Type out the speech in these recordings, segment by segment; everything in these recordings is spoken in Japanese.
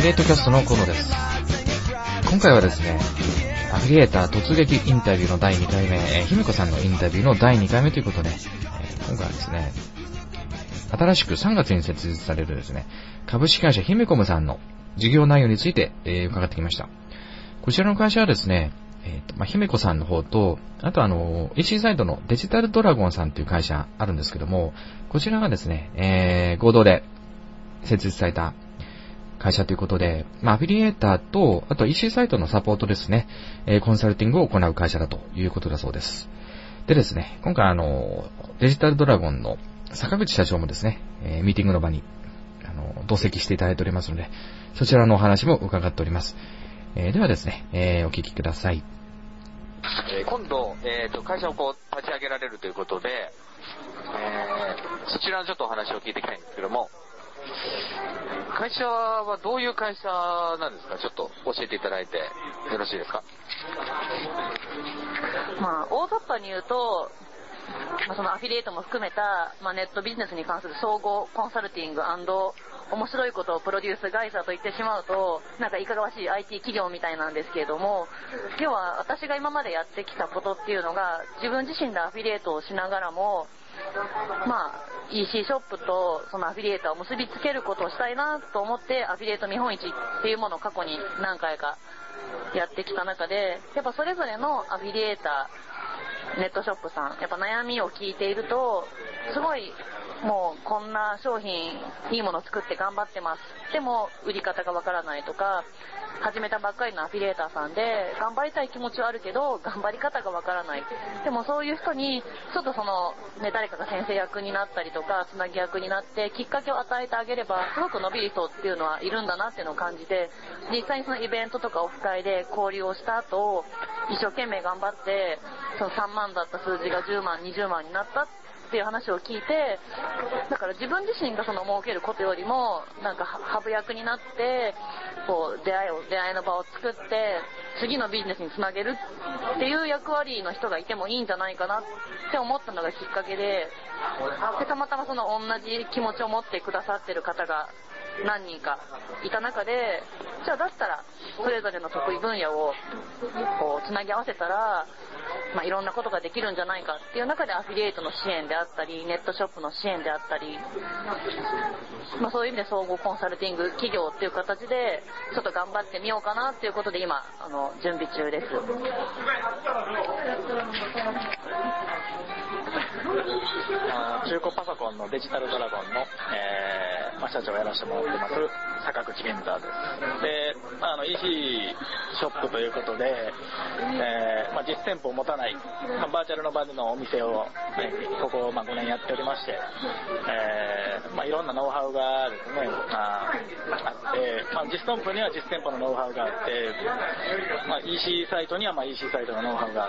フィリエイトキャストのコノです。今回はですね、アフィリエイター突撃インタビューの第2回目、ひみこさんのインタビューの第2回目ということで、今回はですね、新しく3月に設立されるですね、株式会社ひみこむさんの事業内容について、伺ってきました。こちらの会社はですね、ひみこさんの方と、あとEC サイトのデジタルドラゴンさんという会社あるんですけども、こちらがですね、合同で設立された会社ということで、アフィリエイターと、あと EC サイトのサポートですね、コンサルティングを行う会社だということだそうです。でですね、今回デジタルドラゴンの坂口社長もですね、ミーティングの場に、同席していただいておりますので、そちらのお話も伺っております。ではですね、お聞きください。 今度、会社を立ち上げられるということで、そちらのちょっとお話を聞いていきたいんですけども、会社はどういう会社なんですか？ちょっと教えていただいてよろしいですか？ 大雑把に言うと、そのアフィリエイトも含めた、ネットビジネスに関する総合コンサルティング&面白いことをプロデュース会社と言ってしまうと、なんかいかがわしい IT 企業みたいなんですけれども、要は私が今までやってきたことっていうのが、自分自身でアフィリエイトをしながらも、EC ショップとそのアフィリエイターを結びつけることをしたいなと思って、アフィリエイト見本市っていうものを過去に何回かやってきた中で、やっぱそれぞれのアフィリエイター、ネットショップさん、やっぱ悩みを聞いていると、すごいもうこんな商品いいもの作って頑張ってます、でも売り方がわからないとか、始めたばっかりのアフィリエイターさんで頑張りたい気持ちはあるけど頑張り方がわからない、でもそういう人にちょっと誰かが先生役になったりとかつなぎ役になってきっかけを与えてあげればすごく伸びる人っていうのはいるんだなっていうのを感じて、実際にそのイベントとかオフ会で交流をした後、一生懸命頑張ってその3万だった数字が10万20万になったっていう話を聞いて、だから自分自身が儲けることよりもなんかハブ役になって出会いの場を作って次のビジネスにつなげるっていう役割の人がいてもいいんじゃないかなって思ったのがきっかけで、たまたま同じ気持ちを持ってくださってる方が何人かいた中で、じゃあだったらそれぞれの得意分野をつなぎ合わせたら、いろんなことができるんじゃないかっていう中でアフィリエイトの支援であったりネットショップの支援であったり、そういう意味で総合コンサルティング企業っていう形でちょっと頑張ってみようかなっていうことで今準備中です。 中古パソコンのデジタルドラゴンの、社長をやらせてもらってます坂口健太です。で、EC ショップということで、実店舗を持たない、バーチャルの場でのお店を、ここ5年やっておりまして、いろんなノウハウがですね、あって、実店舗には実店舗のノウハウがあって、EC サイトにはEC サイトのノウハウがあって、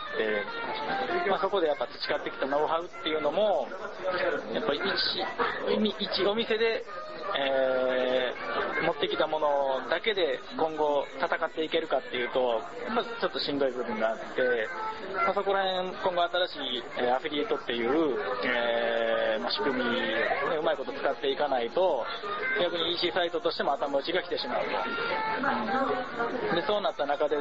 そこでやっぱ培ってきたノウハウっていうのもやっぱり一お店で、持ってきたものだけで今後戦っていけるかっていうとちょっとしんどい部分があって、そこら辺今後新しいアフィリエイトっていう、仕組みを、うまいこと使っていかないと逆に EC サイトとしても頭打ちが来てしまうと。でそうなった中で、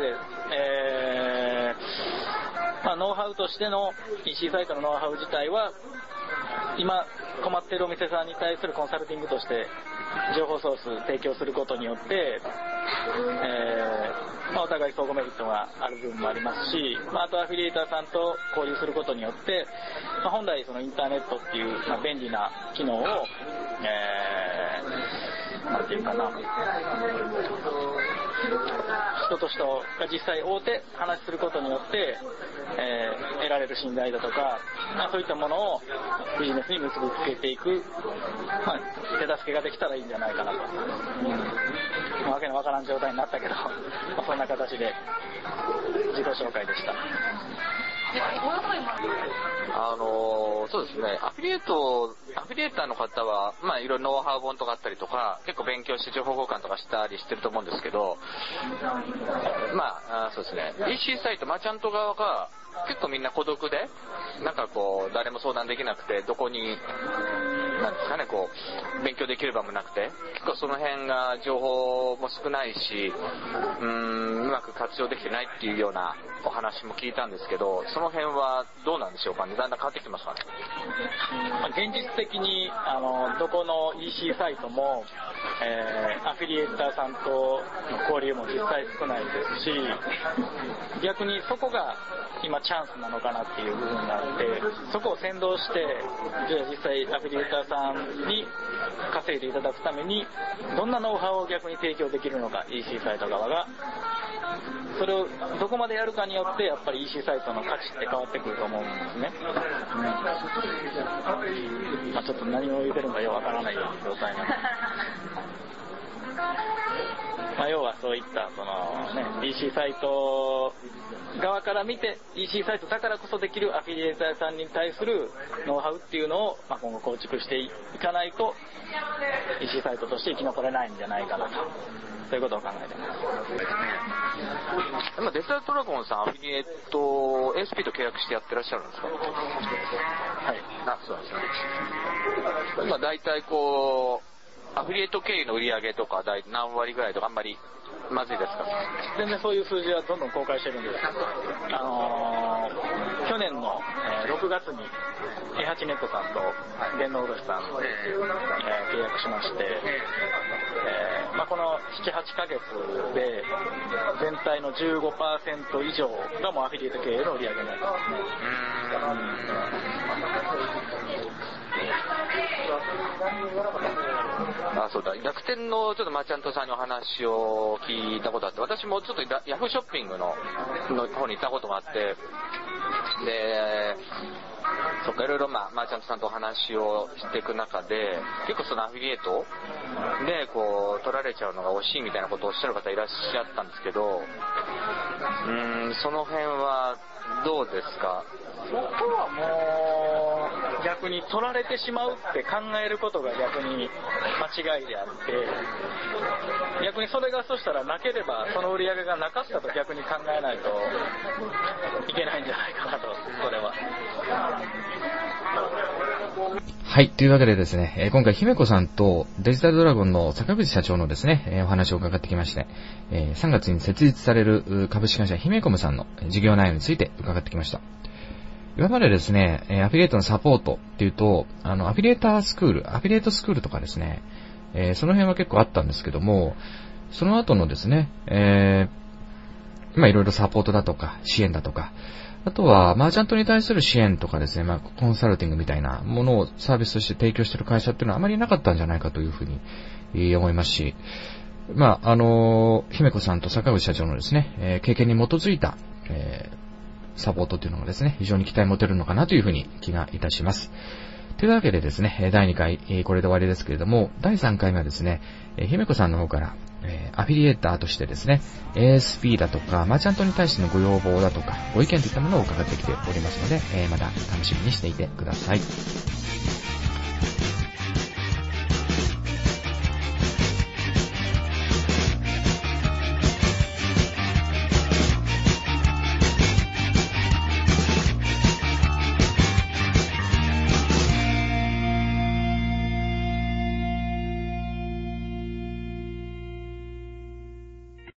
ノウハウとしての EC サイトのノウハウ自体は今困っているお店さんに対するコンサルティングとして情報ソース提供することによって、お互い相互メリットがある部分もありますし、あとアフィリエイターさんと交流することによって、本来そのインターネットっていう、便利な機能を、なんていうかな、人と人が実際会うて話することによって、得られる信頼だとか、そういったものをビジネスに結びつけていく、手助けができたらいいんじゃないかなと。わけのわからん状態になったけど、そんな形で自己紹介でした。 そうですね、アフィリエイターの方は、いろいろノウハウ本とかあったりとか、結構勉強して情報交換とかしたりしてると思うんですけど、そうですね、EC サイト、マーチャント側が結構みんな孤独で、誰も相談できなくて、どこになんですかね、こう、勉強できる場もなくて、結構その辺が情報も少ないし、うまく活用できてないっていうようなお話も聞いたんですけど、その辺はどうなんでしょうかね。だんだん変わってきてますかね。 現実的にどこの EC サイトも、アフィリエーターさんとの交流も実際少ないですし、逆にそこが今チャンスなのかなっていう部分があって、そこを先導して、じゃあ実際アフィリエーターさんに稼いでいただくためにどんなノウハウを逆に提供できるのか、 EC サイト側がそれをどこまでやるかによってやっぱり EC サイトの価値って変わってくると思うんですね。ちょっと何を言ってるのかよくわからないような状態なんで要はそういったEC サイト側から見て EC サイトだからこそできるアフィリエーターさんに対するノウハウっていうのを、今後構築していかないと EC サイトとして生き残れないんじゃないかなと、そういうことを考えてます。 今デジタルドラゴンさんアフィリエイト ASP と契約してやってらっしゃるんですか？はい。そうなんですね。今大体こうアフィリエイト経由の売り上げとか何割ぐらいとかあんまりまずいですか？ 全然そういう数字はどんどん公開してるんです。去年の6月に A8 ネットさんと電脳卸さんで、契約しまして、この 7,8 ヶ月で全体の 15% 以上がもうアフィリエイト経由の売り上げになりますね。 そうだ、楽天のちょっとマーチャントさんにお話を聞いたことあって、私もちょっとヤフーショッピングの方に行ったことがあって、で、そっか、いろいろマーチャントさんとお話をしていく中で、結構そのアフィリエイトでこう取られちゃうのが惜しいみたいなことをおっしゃる方いらっしゃったんですけど、その辺はどうですか？ そこはもう逆に取られてしまうって考えることが逆に間違いであって、逆にそれがそしたらなければその売り上げがなかったと逆に考えないといけないんじゃないかなと、それは。 はい、というわけでですね、今回姫子さんとデジタルドラゴンの坂口社長のですね、お話を伺ってきまして、3月に設立される株式会社姫コムさんの事業内容について伺ってきました。今までですね、アフィリエイトのサポートっていうと、アフィリエイタースクール、アフィリエイトスクールとかですね、その辺は結構あったんですけども、その後のですね、いろいろサポートだとか、支援だとか、あとは、マーチャントに対する支援とかですね、コンサルティングみたいなものをサービスとして提供している会社っていうのはあまりなかったんじゃないかというふうに思いますし、姫子さんと坂口社長のですね、経験に基づいた、サポートというのがですね、非常に期待持てるのかなというふうに気がいたします。というわけでですね、第2回、これで終わりですけれども、第3回目はですね、姫子さんの方から、アフィリエイターとしてですね、ASP だとか、マーチャントに対してのご要望だとか、ご意見といったものを伺ってきておりますので、また楽しみにしていてください。